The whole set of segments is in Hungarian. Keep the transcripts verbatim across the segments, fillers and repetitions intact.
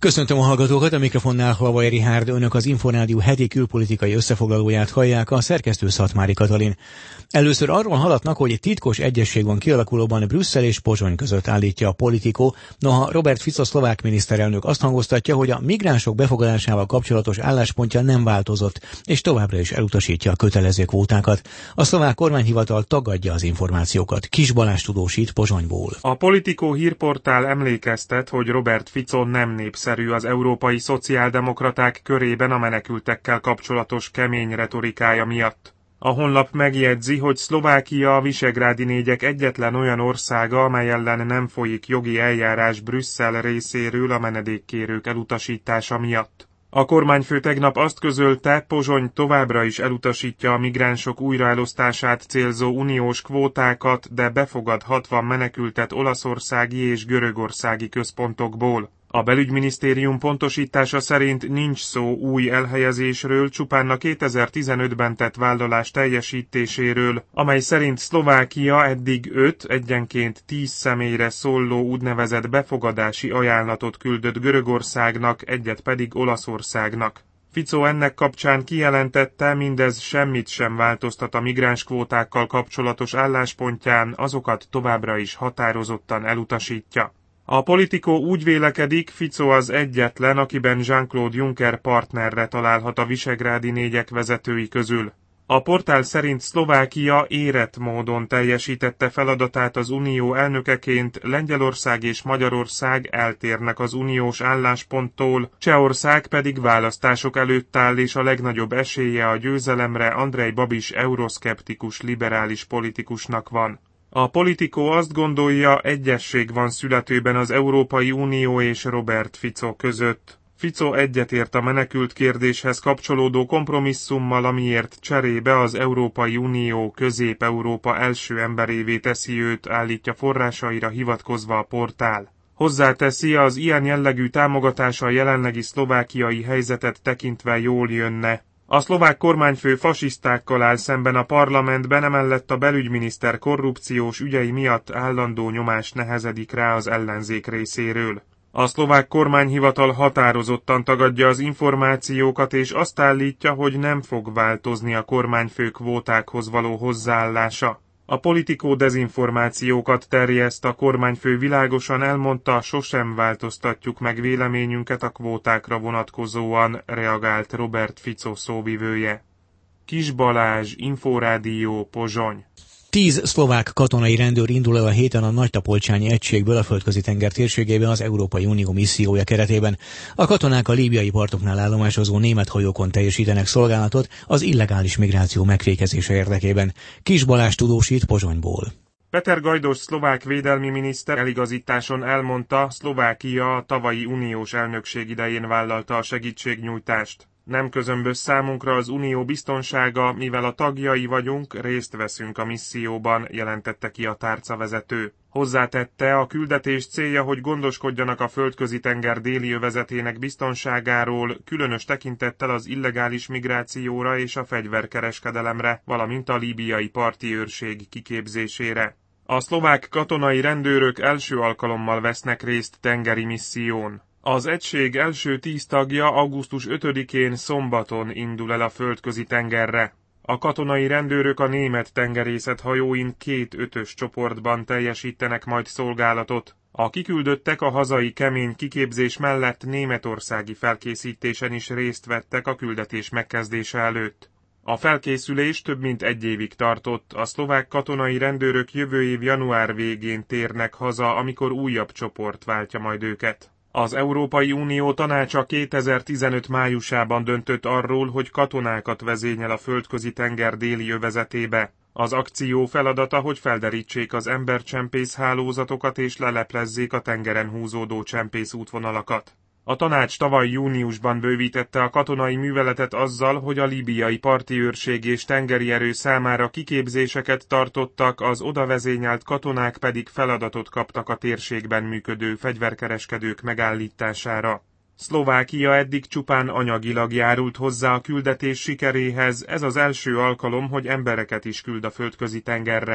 Köszöntöm a hallgatókat, a mikrofonnál Halvai Rihárd, önök az Inforádió heti külpolitikai összefoglalóját hallják, a szerkesztő Szatmári Katalin. Először arról hallatnak, hogy titkos egyezség van kialakulóban Brüsszel és Pozsony között, állítja a Politico, noha Robert Fico szlovák miniszterelnök azt hangoztatja, hogy a migránsok befogadásával kapcsolatos álláspontja nem változott, és továbbra is elutasítja a kötelező kvótákat. A szlovák kormányhivatal tagadja az információkat. Kis Balázs tudósít Pozsonyból. A Politico hírportál emlékeztet, hogy Robert Fico nem népszerű az európai szociáldemokraták körében a menekültekkel kapcsolatos kemény retorikája miatt. A honlap megjegyzi, hogy Szlovákia a visegrádi négyek egyetlen olyan országa, amely ellen nem folyik jogi eljárás Brüsszel részéről a menedékkérők elutasítása miatt. A kormányfő tegnap azt közölte, Pozsony továbbra is elutasítja a migránsok újraelosztását célzó uniós kvótákat, de befogad hatvan menekültet olaszországi és görögországi központokból. A belügyminisztérium pontosítása szerint nincs szó új elhelyezésről, csupán a kétezer-tizenötben tett vállalás teljesítéséről, amely szerint Szlovákia eddig öt, egyenként tíz személyre szóló úgynevezett befogadási ajánlatot küldött Görögországnak, egyet pedig Olaszországnak. Fico ennek kapcsán kijelentette, mindez semmit sem változtat a migránskvótákkal kapcsolatos álláspontján, azokat továbbra is határozottan elutasítja. A Politico úgy vélekedik, Fico az egyetlen, akiben Jean-Claude Juncker partnerre találhat a visegrádi négyek vezetői közül. A portál szerint Szlovákia érett módon teljesítette feladatát az unió elnökeként, Lengyelország és Magyarország eltérnek az uniós állásponttól, Csehország pedig választások előtt áll, és a legnagyobb esélye a győzelemre Andrej Babis euroszkeptikus liberális politikusnak van. A Politico azt gondolja, egyesség van születőben az Európai Unió és Robert Fico között. Fico egyetért a menekült kérdéshez kapcsolódó kompromisszummal, amiért cserébe az Európai Unió Közép-Európa első emberévé teszi őt, állítja forrásaira hivatkozva a portál. Hozzáteszi, az ilyen jellegű támogatás a jelenlegi szlovákiai helyzetet tekintve jól jönne. A szlovák kormányfő fasisztákkal áll szemben a parlamentben, emellett a belügyminiszter korrupciós ügyei miatt állandó nyomás nehezedik rá az ellenzék részéről. A szlovák kormányhivatal határozottan tagadja az információkat, és azt állítja, hogy nem fog változni a kormányfő kvótákhoz való hozzáállása. A Politico dezinformációkat terjeszt, a kormányfő világosan elmondta, sosem változtatjuk meg véleményünket a kvótákra vonatkozóan, reagált Robert Fico szóvivője. Kis Balázs, Inforádió, Pozsony. Tíz szlovák katonai rendőr indul el a héten a Nagytapolcsányi egységből a Földközi-tenger térségében az Európai Unió missziója keretében. A katonák a líbiai partoknál állomásozó német hajókon teljesítenek szolgálatot az illegális migráció megfékezése érdekében. Kis Balázs tudósít Pozsonyból. Peter Gajdos szlovák védelmi miniszter eligazításon elmondta, Szlovákia a tavalyi uniós elnökség idején vállalta a segítségnyújtást. Nem közömbös számunkra az unió biztonsága, mivel a tagjai vagyunk, részt veszünk a misszióban, jelentette ki a tárcavezető. Hozzátette, a küldetés célja, hogy gondoskodjanak a Földközi-tenger déli övezetének biztonságáról, különös tekintettel az illegális migrációra és a fegyverkereskedelemre, valamint a líbiai parti őrség kiképzésére. A szlovák katonai rendőrök első alkalommal vesznek részt tengeri misszión. Az egység első tíz tagja augusztus ötödikén szombaton indul el a Földközi-tengerre. A katonai rendőrök a német tengerészet hajóin két ötös csoportban teljesítenek majd szolgálatot. A kiküldöttek a hazai kemény kiképzés mellett németországi felkészítésen is részt vettek a küldetés megkezdése előtt. A felkészülés több mint egy évig tartott, a szlovák katonai rendőrök jövő év január végén térnek haza, amikor újabb csoport váltja majd őket. Az Európai Unió tanácsa kétezer-tizenöt májusában döntött arról, hogy katonákat vezényel a Földközi-tenger déli övezetébe. Az akció feladata, hogy felderítsék az embercsempész hálózatokat és leleplezzék a tengeren húzódó csempész útvonalakat. A tanács tavaly júniusban bővítette a katonai műveletet azzal, hogy a líbiai parti őrség és tengeri erő számára kiképzéseket tartottak, az oda vezényelt katonák pedig feladatot kaptak a térségben működő fegyverkereskedők megállítására. Szlovákia eddig csupán anyagilag járult hozzá a küldetés sikeréhez, ez az első alkalom, hogy embereket is küld a Földközi-tengerre.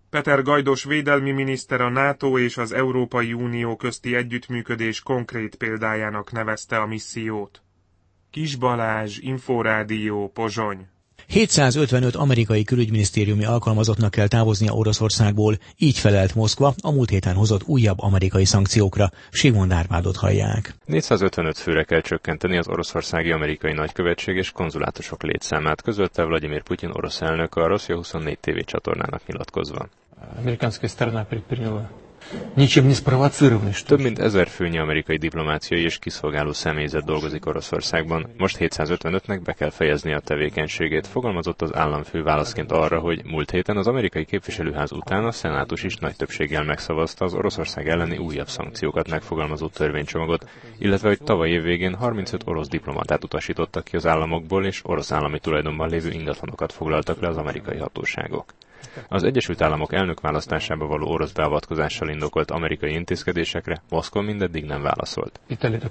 Peter Gajdos védelmi miniszter a NATO és az Európai Unió közti együttműködés konkrét példájának nevezte a missziót. Kis Balázs, Inforádió, Pozsony. hétszázötvenöt amerikai külügyminisztériumi alkalmazottnak kell távoznia Oroszországból, így felelt Moszkva a múlt héten hozott újabb amerikai szankciókra. Sigmond Árpádot hallják. négyszázötvenöt főre kell csökkenteni az oroszországi amerikai nagykövetség és konzulátusok létszámát, közölte Vladimir Putyin orosz elnök a Rosszia huszonnégy tévé csatornának nyilatkozva. Több mint ezer főnyi amerikai diplomáciai és kiszolgáló személyzet dolgozik Oroszországban. Most hétszázötvenötnek be kell fejezni a tevékenységét, fogalmazott az államfő válaszként arra, hogy múlt héten az amerikai képviselőház után a szenátus is nagy többséggel megszavazta az Oroszország elleni újabb szankciókat megfogalmazó törvénycsomagot, illetve hogy tavaly év végén harmincöt orosz diplomatát utasítottak ki az államokból, és orosz állami tulajdonban lévő ingatlanokat foglaltak le az amerikai hatóságok. Az Egyesült Államok elnökválasztásába való orosz beavatkozással indokolt amerikai intézkedésekre Moszkva mindeddig nem válaszolt.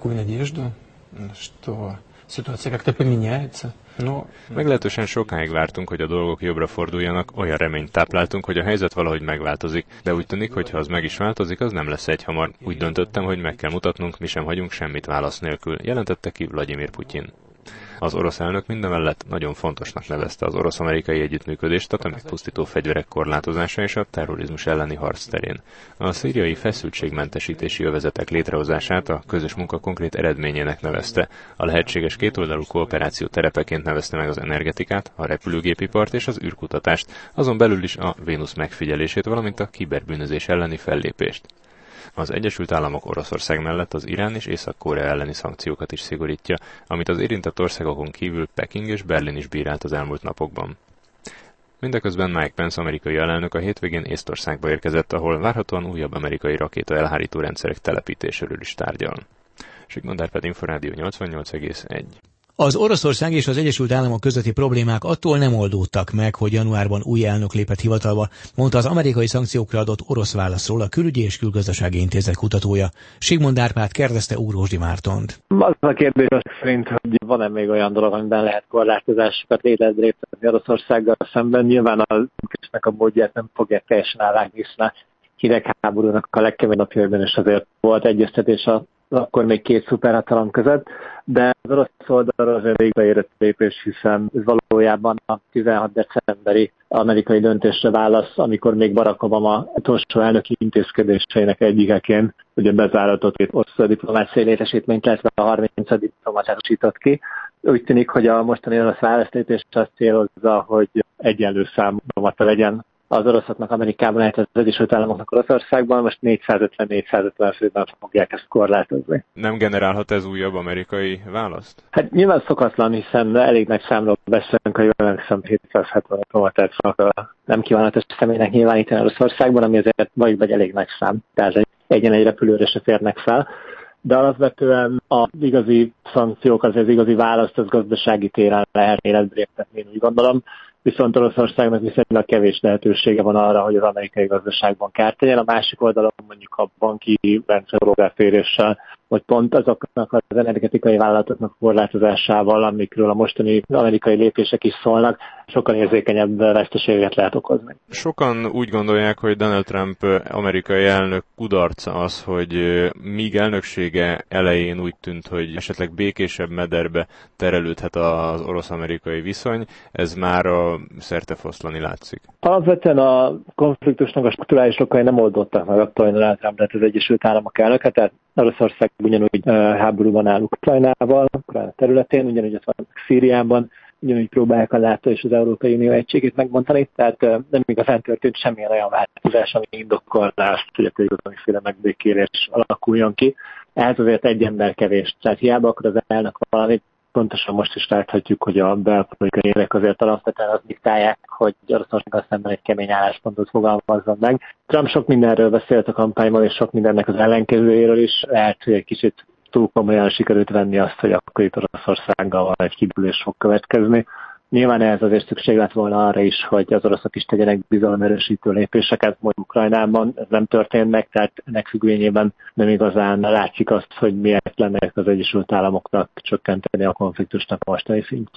Meglehetősen sokáig vártunk, hogy a dolgok jobbra forduljanak, olyan reményt tápláltunk, hogy a helyzet valahogy megváltozik, de úgy tűnik, hogy ha az meg is változik, az nem lesz egyhamar. Úgy döntöttem, hogy meg kell mutatnunk, mi sem hagyunk semmit válasz nélkül, jelentette ki Vladimir Putyin. Az orosz elnök mindemellett nagyon fontosnak nevezte az orosz-amerikai együttműködést a tömegpusztító fegyverek korlátozása és a terrorizmus elleni harc terén. A szíriai feszültségmentesítési övezetek létrehozását a közös munka konkrét eredményének nevezte. A lehetséges kétoldalú kooperáció terepeként nevezte meg az energetikát, a repülőgépipart és az űrkutatást, azon belül is a Vénusz megfigyelését, valamint a kiberbűnözés elleni fellépést. Az Egyesült Államok Oroszország mellett az Irán és Észak-Korea elleni szankciókat is szigorítja, amit az érintett országokon kívül Peking és Berlin is bírált az elmúlt napokban. Mindeközben Mike Pence amerikai alelnök a hétvégén Észtországba érkezett, ahol várhatóan újabb amerikai rakéta elhárító rendszerek telepítéséről is tárgyal. Sigmond Árpád, Inforádió nyolcvannyolc egész egy. Az Oroszország és az Egyesült Államok közötti problémák attól nem oldódtak meg, hogy januárban új elnök lépett hivatalba, mondta az amerikai szankciókra adott orosz válaszról a Külügyi és Külgazdasági Intézet kutatója. Sigmond Árpád kérdezte Úrósdi Mártont. Az a kérdés szerint, hogy van-e még olyan dolog, amiben lehet korlátozásokat életre léptetni Oroszországgal szemben. Nyilván a köznek a módját nem fogják teljesen állítani, hiszen a hidegháborúnak a legkeményebb napjaiban is azért volt egyeztetés a akkor még két szuperhatalom között, de az orosz oldalról azért végre érett lépés, hiszen ez valójában a tizenhat decemberi amerikai döntésre válasz, amikor még Barack Obama utolsó elnöki intézkedéseinek egyikeként ugye bezáratott két orosz diplomáciai létesítményt, illetve a harminc diplomatát utasított ki. Úgy tűnik, hogy a mostani orosz választépés azt célozza, hogy egyenlő számú diplomata legyen az oroszoknak Amerikában, lehet az Egyesült Államoknak Oroszországban, most négyszázötven-négyszázötven főben fogják ezt korlátozni. Nem generálhat ez újabb amerikai választ? Hát nyilván szokatlan, hiszen elég nagy számról beszélünk, hogy emlékszem hétszázhetven diplomatát fognak nem kívánatos személynek nyilvánítani Oroszországban, ami azért vagy egy elég nagy szám, tehát egy, egyen egy repülőre se férnek fel. De alapvetően az igazi szankciók, az, az igazi választ, az gazdasági téren lehet életbe léptetni, én úgy gondolom. Viszont Oroszországnak viszonylag kevés lehetősége van arra, hogy az amerikai gazdaságban kárt tegyen. A másik oldalon mondjuk a banki rendszer hozzáféréssel, vagy pont azoknak az energetikai vállalatoknak korlátozásával, amikről a mostani amerikai lépések is szólnak, sokkal érzékenyebb veszteséget lehet okozni. Sokan úgy gondolják, hogy Donald Trump amerikai elnök kudarca az, hogy míg elnöksége elején úgy tűnt, hogy esetleg békésebb mederbe terelődhet az orosz-amerikai viszony, ez már a szertefoszlani látszik. Alapvetően a konfliktusnak a strukturális okai nem oldottak meg attól, hogy Donald Trump lett az Egyesült Államok elnöke, tehát Oroszország ugyanúgy háborúban áll Ukrajnával, Ukrajna területén, ugyanúgy ott van Szíriában, ugyanúgy próbálják a NATO és az Európai Unió egységét megbontani, tehát nem igazán történt semmilyen olyan változás, ami indokolná azt, hogy a valamiféle megbékélés alakuljon ki. Ehhez azért egy ember kevés, tehát hiába akar az elnök valamit, pontosan most is láthatjuk, hogy a belpolitikai érek azért alapvetően azt diktálják, hogy Oroszországgal szemben egy kemény álláspontot fogalmazzon meg. Trump sok mindenről beszélt a kampányban, és sok mindennek az ellenkezőjéről is. Lehet, hogy egy kicsit túl komolyan sikerült venni azt, hogy akkor itt Oroszországgal van egy kibülés fog következni. Nyilván ehhez azért szükség lett volna arra is, hogy az oroszok is tegyenek bizalomerősítő lépéseket, mondjuk Ukrajnában, ez nem történt meg, tehát ennek függvényében nem igazán látszik azt, hogy miért lenne az Egyesült Államoknak csökkenteni a konfliktusnak a mostani szintjén.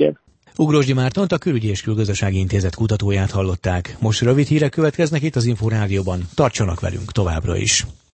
Ugrosdi Mártont, a Külügyi és Külgazdasági Intézet kutatóját hallották. Most rövid hírek következnek itt az Inforádióban. Tartsanak velünk továbbra is!